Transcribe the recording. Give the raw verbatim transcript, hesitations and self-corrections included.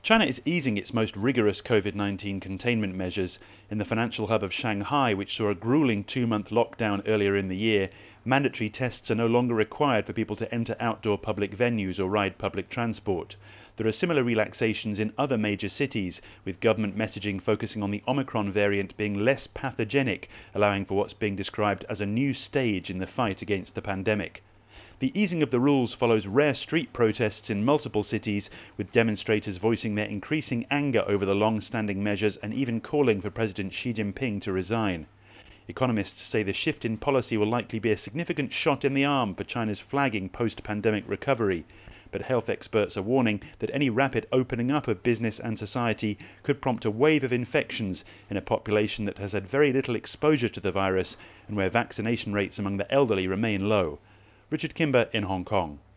China is easing its most rigorous COVID nineteen containment measures. In the financial hub of Shanghai, which saw a grueling two-month lockdown earlier in the year, mandatory tests are no longer required for people to enter outdoor public venues or ride public transport. There are similar relaxations in other major cities, with government messaging focusing on the Omicron variant being less pathogenic, allowing for what's being described as a new stage in the fight against the pandemic. The easing of the rules follows rare street protests in multiple cities, with demonstrators voicing their increasing anger over the long-standing measures and even calling for President Xi Jinping to resign. Economists say the shift in policy will likely be a significant shot in the arm for China's flagging post-pandemic recovery. But health experts are warning that any rapid opening up of business and society could prompt a wave of infections in a population that has had very little exposure to the virus and where vaccination rates among the elderly remain low. Richard Kimber in Hong Kong.